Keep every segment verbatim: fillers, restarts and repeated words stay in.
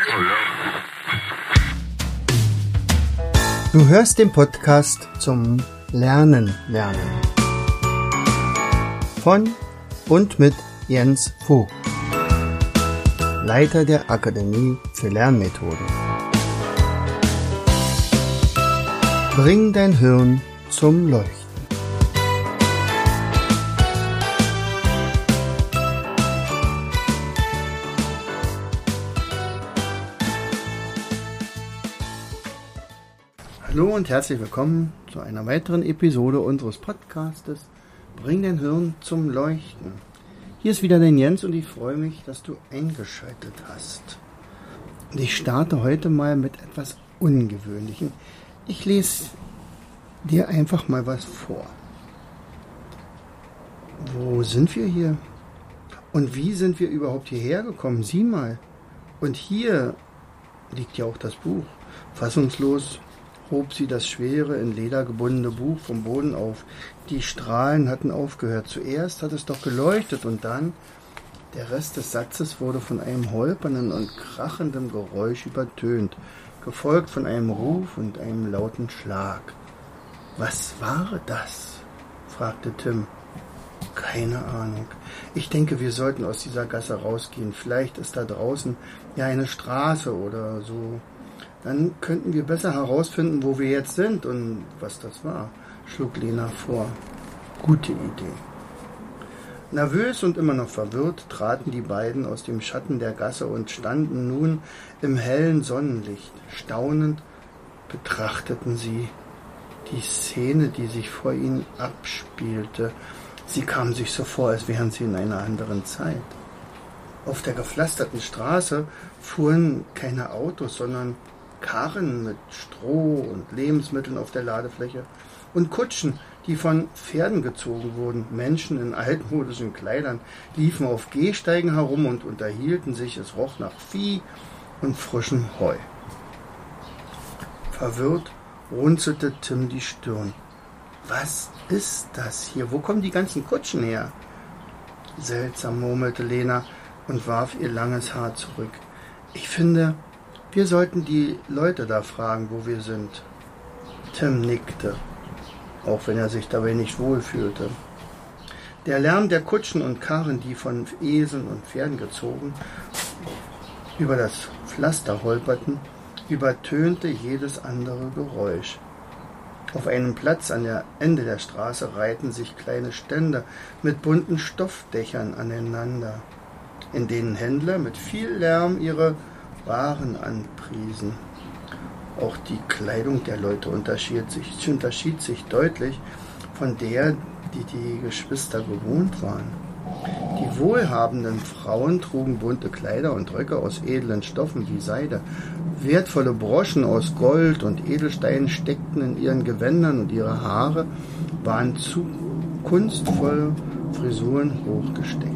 Du hörst den Podcast zum Lernen lernen von und mit Jens Vogt, Leiter der Akademie für Lernmethoden. Bring dein Hirn zum Leuchten. Hallo und herzlich willkommen zu einer weiteren Episode unseres Podcastes Bring dein Hirn zum Leuchten. Hier ist wieder dein Jens und ich freue mich, dass du eingeschaltet hast. Und ich starte heute mal mit etwas Ungewöhnlichem. Ich lese dir einfach mal was vor. Wo sind wir hier? Und wie sind wir überhaupt hierher gekommen? Sieh mal. Und hier liegt ja auch das Buch. Fassungslos hob sie das schwere, in Leder gebundene Buch vom Boden auf. Die Strahlen hatten aufgehört. Zuerst hat es doch geleuchtet und dann, der Rest des Satzes wurde von einem holpernden und krachenden Geräusch übertönt, gefolgt von einem Ruf und einem lauten Schlag. »Was war das?« fragte Tim. »Keine Ahnung. Ich denke, wir sollten aus dieser Gasse rausgehen. Vielleicht ist da draußen ja eine Straße oder so. Dann könnten wir besser herausfinden, wo wir jetzt sind und was das war«, schlug Lena vor. »Gute Idee.« Nervös und immer noch verwirrt traten die beiden aus dem Schatten der Gasse und standen nun im hellen Sonnenlicht. Staunend betrachteten sie die Szene, die sich vor ihnen abspielte. Sie kamen sich so vor, als wären sie in einer anderen Zeit. Auf der gepflasterten Straße fuhren keine Autos, sondern Karren mit Stroh und Lebensmitteln auf der Ladefläche und Kutschen, die von Pferden gezogen wurden. Menschen in altmodischen Kleidern liefen auf Gehsteigen herum und unterhielten sich. Es roch nach Vieh und frischem Heu. Verwirrt runzelte Tim die Stirn. »Was ist das hier? Wo kommen die ganzen Kutschen her?« Seltsam, murmelte Lena und warf ihr langes Haar zurück. »Ich finde, wir sollten die Leute da fragen, wo wir sind.« Tim nickte, auch wenn er sich dabei nicht wohlfühlte. Der Lärm der Kutschen und Karren, die von Eseln und Pferden gezogen über das Pflaster holperten, übertönte jedes andere Geräusch. Auf einem Platz an der Ende der Straße reihten sich kleine Stände mit bunten Stoffdächern aneinander, in denen Händler mit viel Lärm ihre Waren anpriesen. Auch die Kleidung der Leute unterschied sich, unterschied sich deutlich von der, die die Geschwister gewohnt waren. Die wohlhabenden Frauen trugen bunte Kleider und Röcke aus edlen Stoffen wie Seide. Wertvolle Broschen aus Gold und Edelsteinen steckten in ihren Gewändern und ihre Haare waren zu kunstvolle Frisuren hochgesteckt.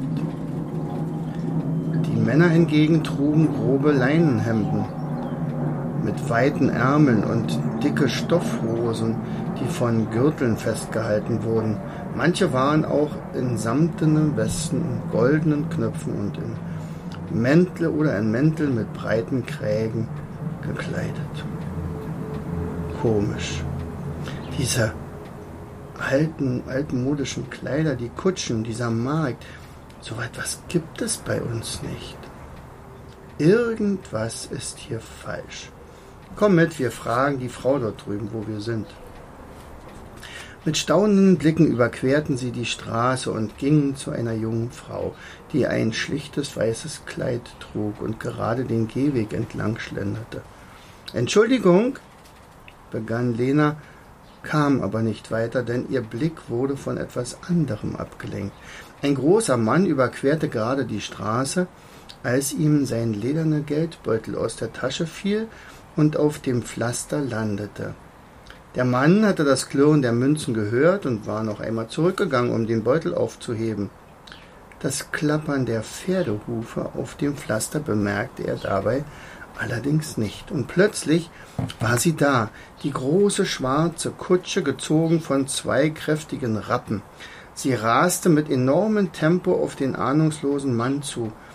Die Männer hingegen trugen grobe Leinenhemden mit weiten Ärmeln und dicke Stoffhosen, die von Gürteln festgehalten wurden. Manche waren auch in samtenen Westen und goldenen Knöpfen und in Mäntel oder in Mäntel mit breiten Krägen gekleidet. Komisch. Diese alten, altmodischen Kleider, die Kutschen, dieser Markt, so etwas gibt es bei uns nicht. Irgendwas ist hier falsch. Komm mit, wir fragen die Frau dort drüben, wo wir sind. Mit staunenden Blicken überquerten sie die Straße und gingen zu einer jungen Frau, die ein schlichtes weißes Kleid trug und gerade den Gehweg entlang schlenderte. »Entschuldigung«, begann Lena, kam aber nicht weiter, denn ihr Blick wurde von etwas anderem abgelenkt. Ein großer Mann überquerte gerade die Straße, als ihm sein lederner Geldbeutel aus der Tasche fiel und auf dem Pflaster landete. Der Mann hatte das Klirren der Münzen gehört und war noch einmal zurückgegangen, um den Beutel aufzuheben. Das Klappern der Pferdehufe auf dem Pflaster bemerkte er dabei allerdings nicht. Und plötzlich war sie da, die große schwarze Kutsche, gezogen von zwei kräftigen Rappen. Sie raste mit enormem Tempo auf den ahnungslosen Mann zu.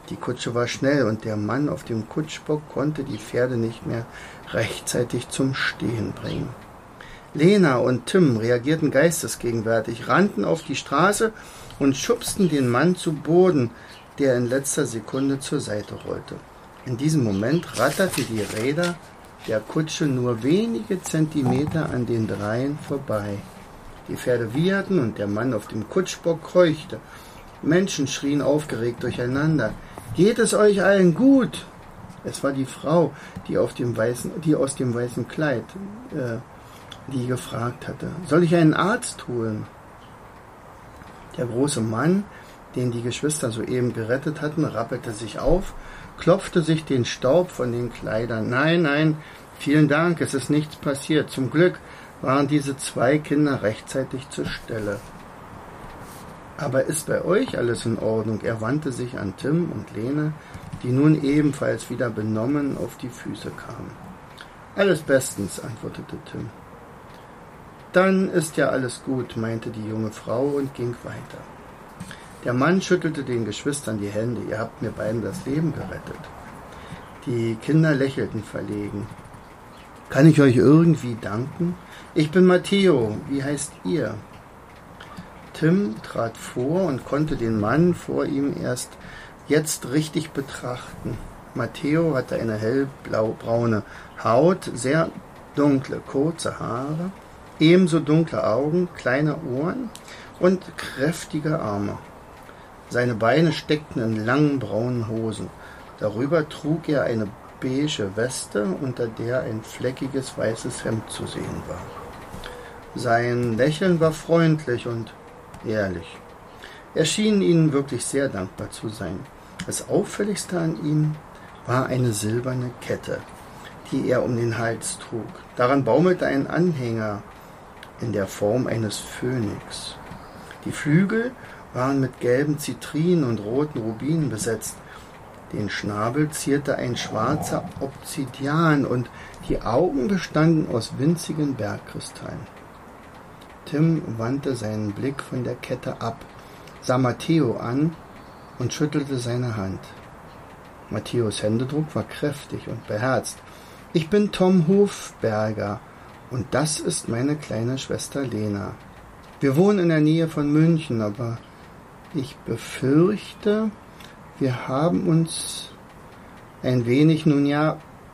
Die Kutsche war schnell und der Mann auf dem Kutschbock konnte die Pferde nicht mehr rechtzeitig zum Stehen bringen. Lena und Tim reagierten geistesgegenwärtig, rannten auf die Straße und schubsten den Mann zu Boden, der in letzter Sekunde zur Seite rollte. In diesem Moment ratterten die Räder der Kutsche nur wenige Zentimeter an den Dreien vorbei. Die Pferde wieherten und der Mann auf dem Kutschbock keuchte. Menschen schrien aufgeregt durcheinander. »Geht es euch allen gut?« Es war die Frau, die, auf dem weißen, die aus dem weißen Kleid, äh, die gefragt hatte. »Soll ich einen Arzt holen?« Der große Mann, den die Geschwister soeben gerettet hatten, rappelte sich auf, klopfte sich den Staub von den Kleidern. »Nein, nein, vielen Dank, es ist nichts passiert. Zum Glück waren diese zwei Kinder rechtzeitig zur Stelle.« »Aber ist bei euch alles in Ordnung?« Er wandte sich an Tim und Lena, die nun ebenfalls wieder benommen auf die Füße kamen. »Alles bestens«, antwortete Tim. »Dann ist ja alles gut«, meinte die junge Frau und ging weiter. Der Mann schüttelte den Geschwistern die Hände. »Ihr habt mir beiden das Leben gerettet.« Die Kinder lächelten verlegen. »Kann ich euch irgendwie danken?« »Ich bin Matteo. Wie heißt ihr?« Tim trat vor und konnte den Mann vor ihm erst jetzt richtig betrachten. Matteo hatte eine hellblau-braune Haut, sehr dunkle, kurze Haare, ebenso dunkle Augen, kleine Ohren und kräftige Arme. Seine Beine steckten in langen braunen Hosen. Darüber trug er eine beige Weste, unter der ein fleckiges weißes Hemd zu sehen war. Sein Lächeln war freundlich und ehrlich. Er schien ihnen wirklich sehr dankbar zu sein. Das Auffälligste an ihm war eine silberne Kette, die er um den Hals trug. Daran baumelte ein Anhänger in der Form eines Phönix. Die Flügel waren mit gelben Zitrinen und roten Rubinen besetzt. Den Schnabel zierte ein schwarzer Obsidian und die Augen bestanden aus winzigen Bergkristallen. Tim wandte seinen Blick von der Kette ab, sah Matteo an und schüttelte seine Hand. Matteos Händedruck war kräftig und beherzt. »Ich bin Tom Hofberger und das ist meine kleine Schwester Lena. Wir wohnen in der Nähe von München, aber ich befürchte, wir haben uns ein wenig, nun ja,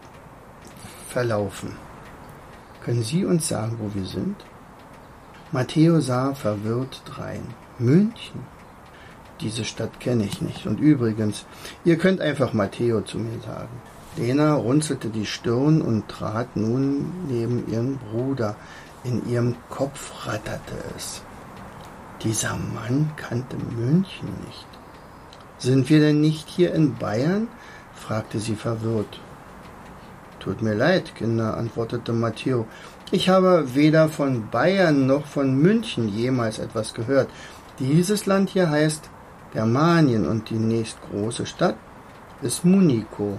verlaufen. Können Sie uns sagen, wo wir sind?« Matteo sah verwirrt drein. »München? Diese Stadt kenne ich nicht. Und übrigens, ihr könnt einfach Matteo zu mir sagen.« Lena runzelte die Stirn und trat nun neben ihren Bruder. In ihrem Kopf ratterte es. Dieser Mann kannte München nicht. »Sind wir denn nicht hier in Bayern?« fragte sie verwirrt. »Tut mir leid, Kinder«, antwortete Matteo. »Ich habe weder von Bayern noch von München jemals etwas gehört. Dieses Land hier heißt Germanien und die nächstgroße Stadt ist Munico.«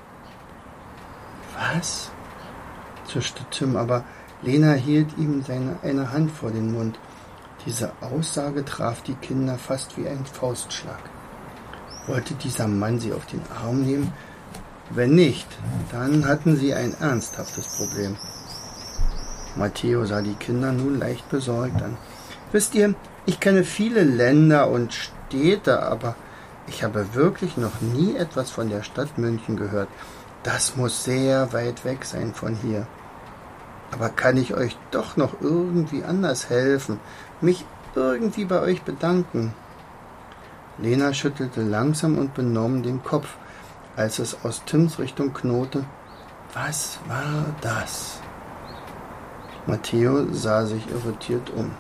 »Was?« zischte Tim, aber Lena hielt ihm seine, eine Hand vor den Mund. Diese Aussage traf die Kinder fast wie ein Faustschlag. Wollte dieser Mann sie auf den Arm nehmen? Wenn nicht, dann hatten sie ein ernsthaftes Problem. Matteo sah die Kinder nun leicht besorgt an. »Wisst ihr, ich kenne viele Länder und Städte, aber ich habe wirklich noch nie etwas von der Stadt München gehört. Das muss sehr weit weg sein von hier. Aber kann ich euch doch noch irgendwie anders helfen, mich irgendwie bei euch bedanken?« Lena schüttelte langsam und benommen den Kopf, als es aus Tims Richtung knurrte. »Was war das?« Matteo sah sich irritiert um.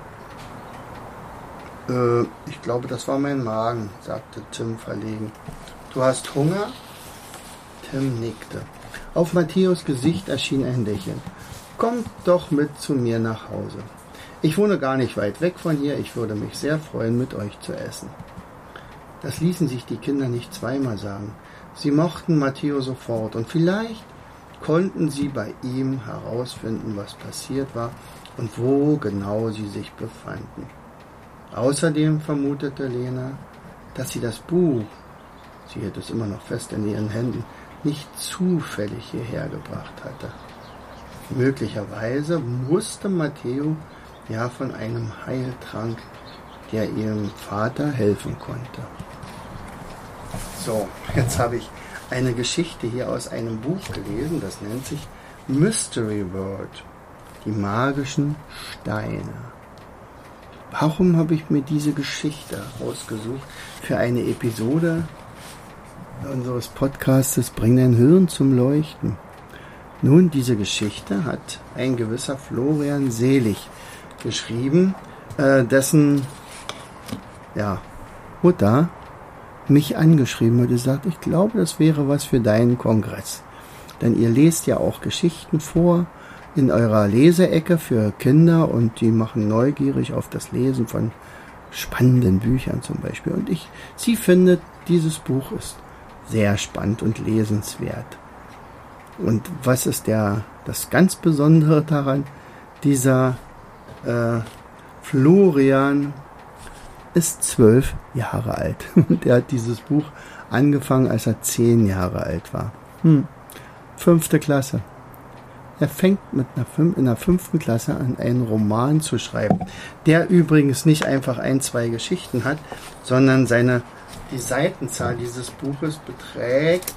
Äh, ich glaube, das war mein Magen«, sagte Tim verlegen. »Du hast Hunger?« Tim nickte. Auf Matteos Gesicht erschien ein Lächeln. »Kommt doch mit zu mir nach Hause. Ich wohne gar nicht weit weg von hier. Ich würde mich sehr freuen, mit euch zu essen.« Das ließen sich die Kinder nicht zweimal sagen. Sie mochten Matteo sofort und vielleicht konnten sie bei ihm herausfinden, was passiert war und wo genau sie sich befanden. Außerdem vermutete Lena, dass sie das Buch sie hielt es immer noch fest in ihren Händen, nicht zufällig hierher gebracht hatte. Möglicherweise wusste Matteo ja von einem Heiltrank, der ihrem Vater helfen konnte. So, jetzt habe ich eine Geschichte hier aus einem Buch gelesen, das nennt sich Mystery World, die magischen Steine. Warum habe ich mir diese Geschichte ausgesucht für eine Episode unseres Podcastes Bring dein Hirn zum Leuchten? Nun, diese Geschichte hat ein gewisser Florian Selig geschrieben, äh, dessen ja, Mutter mich angeschrieben hat und gesagt, ich glaube, das wäre was für deinen Kongress. Denn ihr lest ja auch Geschichten vor in eurer Leseecke für Kinder und die machen neugierig auf das Lesen von spannenden Büchern zum Beispiel. Und ich, sie findet, dieses Buch ist sehr spannend und lesenswert. Und was ist der, das ganz Besondere daran? Dieser äh, Florian ist zwölf Jahre alt. Und er hat dieses Buch angefangen, als er zehn Jahre alt war. Hm. Fünfte Klasse. Er fängt mit einer fünf, in der fünften Klasse an, einen Roman zu schreiben, der übrigens nicht einfach ein, zwei Geschichten hat, sondern seine, die Seitenzahl dieses Buches beträgt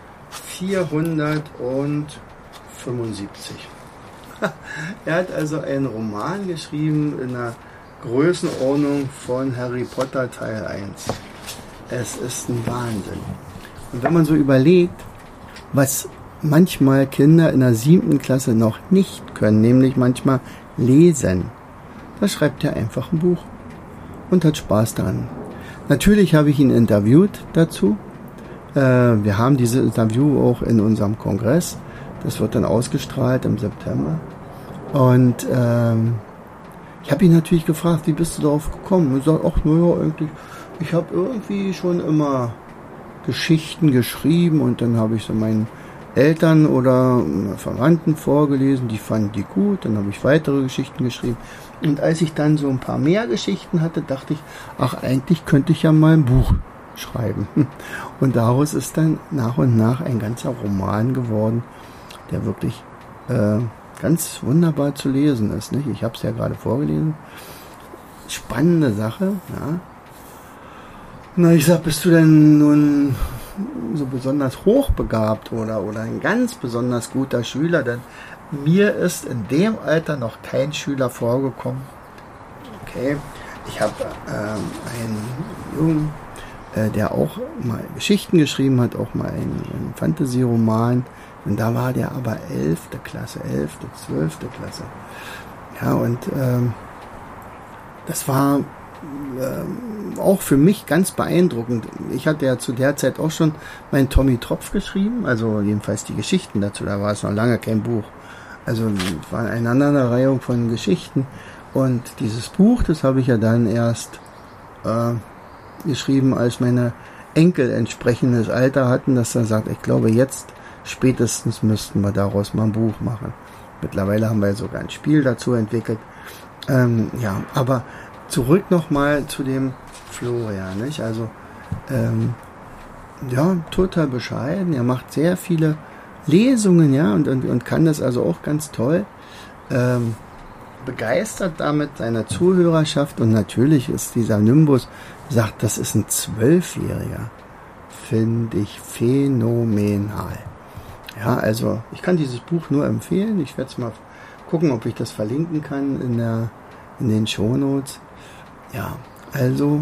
vierhundertfünfundsiebzig. Er hat also einen Roman geschrieben in der Größenordnung von Harry Potter Teil eins. Es ist ein Wahnsinn. Und wenn man so überlegt, was manchmal Kinder in der siebten Klasse noch nicht können, nämlich manchmal lesen, da schreibt er einfach ein Buch und hat Spaß daran. Natürlich habe ich ihn interviewt dazu. Äh, wir haben dieses Interview auch in unserem Kongress. Das wird dann ausgestrahlt im September. Und ähm, ich habe ihn natürlich gefragt, wie bist du darauf gekommen? Und er sagt, ach, naja, eigentlich, ich habe irgendwie schon immer Geschichten geschrieben und dann habe ich so meinen Eltern oder Verwandten vorgelesen, die fanden die gut, dann habe ich weitere Geschichten geschrieben. Und als ich dann so ein paar mehr Geschichten hatte, dachte ich, ach, eigentlich könnte ich ja mal ein Buch schreiben. Und daraus ist dann nach und nach ein ganzer Roman geworden, der wirklich äh, ganz wunderbar zu lesen ist. Nicht? Ich habe es ja gerade vorgelesen. Spannende Sache. Ja. Na, ich sag, bist du denn nun so besonders hochbegabt oder, oder ein ganz besonders guter Schüler? Denn mir ist in dem Alter noch kein Schüler vorgekommen. Okay, ich habe ähm, einen Jungen, äh, der auch mal Geschichten geschrieben hat, auch mal einen, einen Fantasy-Roman. Und da war der aber elfte Klasse, elfte, zwölfte Klasse. Ja, und ähm, das war ähm, auch für mich ganz beeindruckend. Ich hatte ja zu der Zeit auch schon meinen Tommy Tropf geschrieben, also jedenfalls die Geschichten dazu, da war es noch lange kein Buch. Also es war eine Aneinanderreihung von Geschichten. Und dieses Buch, das habe ich ja dann erst äh, geschrieben, als meine Enkel entsprechendes Alter hatten, dass er sagt, ich glaube jetzt spätestens müssten wir daraus mal ein Buch machen. Mittlerweile haben wir sogar ein Spiel dazu entwickelt. Ähm, ja, aber zurück nochmal zu dem Florian, nicht? Also, ähm, ja, total bescheiden. Er macht sehr viele Lesungen, ja, und, und, und kann das also auch ganz toll. Ähm, begeistert damit seine Zuhörerschaft und natürlich ist dieser Nimbus, sagt, das ist ein Zwölfjähriger. Finde ich phänomenal. Ja, also ich kann dieses Buch nur empfehlen. Ich werde es mal gucken, ob ich das verlinken kann in der in den Shownotes. Ja, also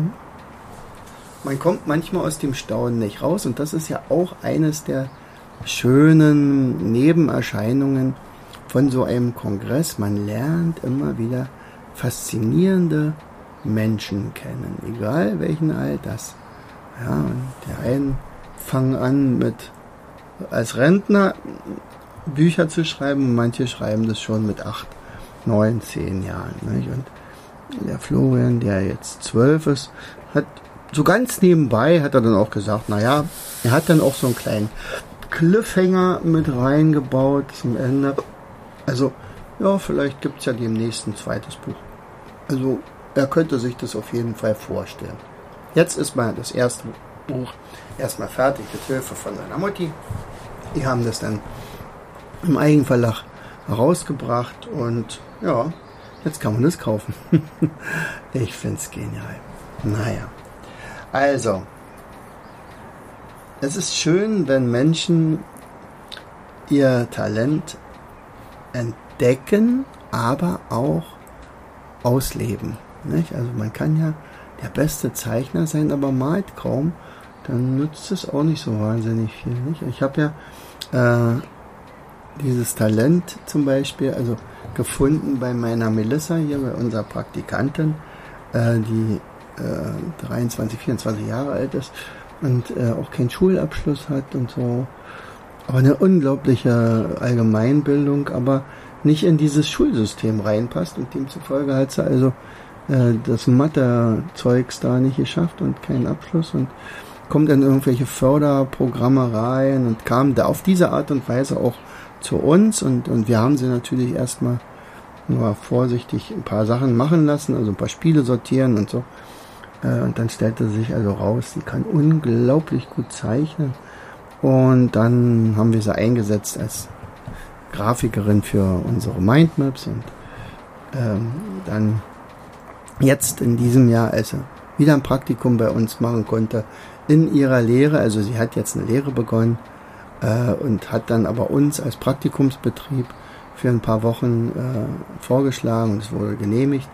man kommt manchmal aus dem Staunen nicht raus und das ist ja auch eines der schönen Nebenerscheinungen von so einem Kongress. Man lernt immer wieder faszinierende Menschen kennen, egal welchen Alters. Ja, und die einen fangen an mit als Rentner Bücher zu schreiben und manche schreiben das schon mit acht, neun, zehn Jahren. Nicht? Und der Florian, der jetzt zwölf ist, hat so ganz nebenbei, hat er dann auch gesagt, naja, er hat dann auch so einen kleinen Cliffhanger mit reingebaut zum Ende. Also, ja, vielleicht gibt es ja demnächst ein zweites Buch. Also, er könnte sich das auf jeden Fall vorstellen. Jetzt ist mal das erste Buch erstmal fertig, mit Hilfe von seiner Mutti. Die haben das dann im Eigenverlag herausgebracht und ja, jetzt kann man das kaufen. Ich finde es genial. Naja, also, es ist schön, wenn Menschen ihr Talent entdecken, aber auch ausleben. Nicht? Also man kann ja der beste Zeichner sein, aber malt kaum, dann nützt es auch nicht so wahnsinnig viel. Nicht? Ich habe ja äh, dieses Talent zum Beispiel also gefunden bei meiner Melissa, hier bei unserer Praktikantin, äh, die äh, dreiundzwanzig, vierundzwanzig Jahre alt ist und äh, auch keinen Schulabschluss hat und so. Aber eine unglaubliche Allgemeinbildung, aber nicht in dieses Schulsystem reinpasst und demzufolge hat sie also äh, das Mathe-Zeugs da nicht geschafft und keinen Abschluss und kommt in irgendwelche Förderprogramme rein und kam da auf diese Art und Weise auch zu uns und, und wir haben sie natürlich erstmal nur vorsichtig ein paar Sachen machen lassen, also ein paar Spiele sortieren und so. Äh, und dann stellte sich also raus, sie kann unglaublich gut zeichnen. Und dann haben wir sie eingesetzt als Grafikerin für unsere Mindmaps und ähm, dann jetzt in diesem Jahr, als sie wieder ein Praktikum bei uns machen konnte, in ihrer Lehre, also sie hat jetzt eine Lehre begonnen äh, und hat dann aber uns als Praktikumsbetrieb für ein paar Wochen äh, vorgeschlagen und es wurde genehmigt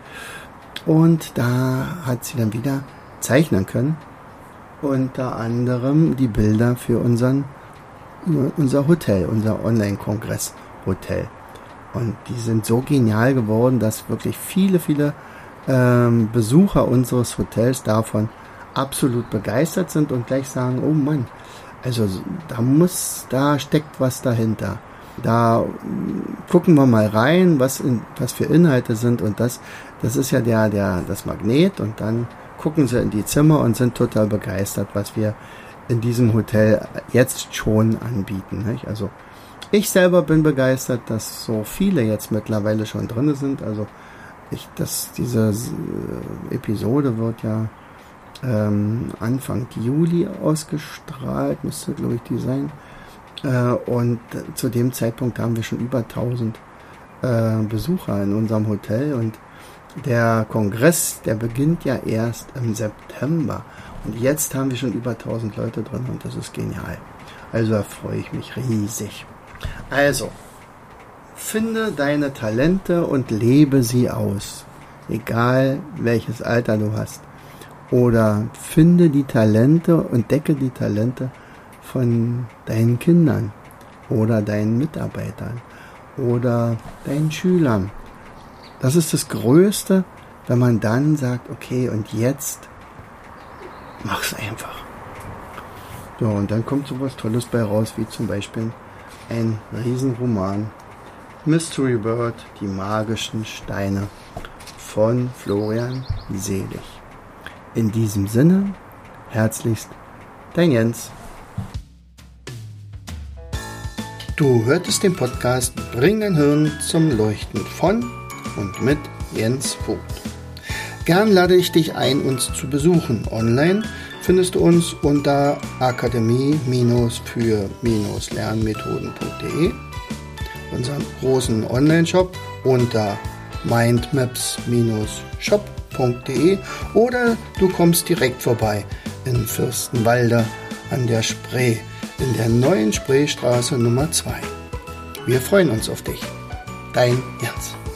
und da hat sie dann wieder zeichnen können. Unter anderem die Bilder für unseren, unser Hotel, unser Online-Kongress-Hotel. Und die sind so genial geworden, dass wirklich viele, viele ähm, Besucher unseres Hotels davon absolut begeistert sind und gleich sagen, oh Mann, also da muss, da steckt was dahinter. Da gucken wir mal rein, was, in, was für Inhalte sind und das, das ist ja der, der, das Magnet und dann gucken sie in die Zimmer und sind total begeistert, was wir in diesem Hotel jetzt schon anbieten. Nicht? Also ich selber bin begeistert, dass so viele jetzt mittlerweile schon drin sind. Also ich, das, diese Episode wird ja ähm, Anfang Juli ausgestrahlt, müsste glaube ich die sein. Äh, und zu dem Zeitpunkt haben wir schon über tausend äh, Besucher in unserem Hotel und der Kongress, der beginnt ja erst im September und jetzt haben wir schon über tausend Leute drin und das ist genial. Also da freue ich mich riesig. Also, finde deine Talente und lebe sie aus, egal welches Alter du hast. Oder finde die Talente und decke die Talente von deinen Kindern oder deinen Mitarbeitern oder deinen Schülern. Das ist das Größte, wenn man dann sagt, okay, und jetzt mach's einfach. So, und dann kommt sowas Tolles bei raus, wie zum Beispiel ein Riesenroman, Mystery Bird, die magischen Steine von Florian Selig. In diesem Sinne, herzlichst, dein Jens. Du hörtest den Podcast Bring dein Hirn zum Leuchten von und mit Jens Vogt. Gern lade ich dich ein, uns zu besuchen. Online findest du uns unter akademie für lernmethoden punkt de, unseren großen Online-Shop unter mindmaps shop punkt de oder du kommst direkt vorbei in Fürstenwalde an der Spree, in der neuen Spreestraße Nummer zwei. Wir freuen uns auf dich. Dein Jens.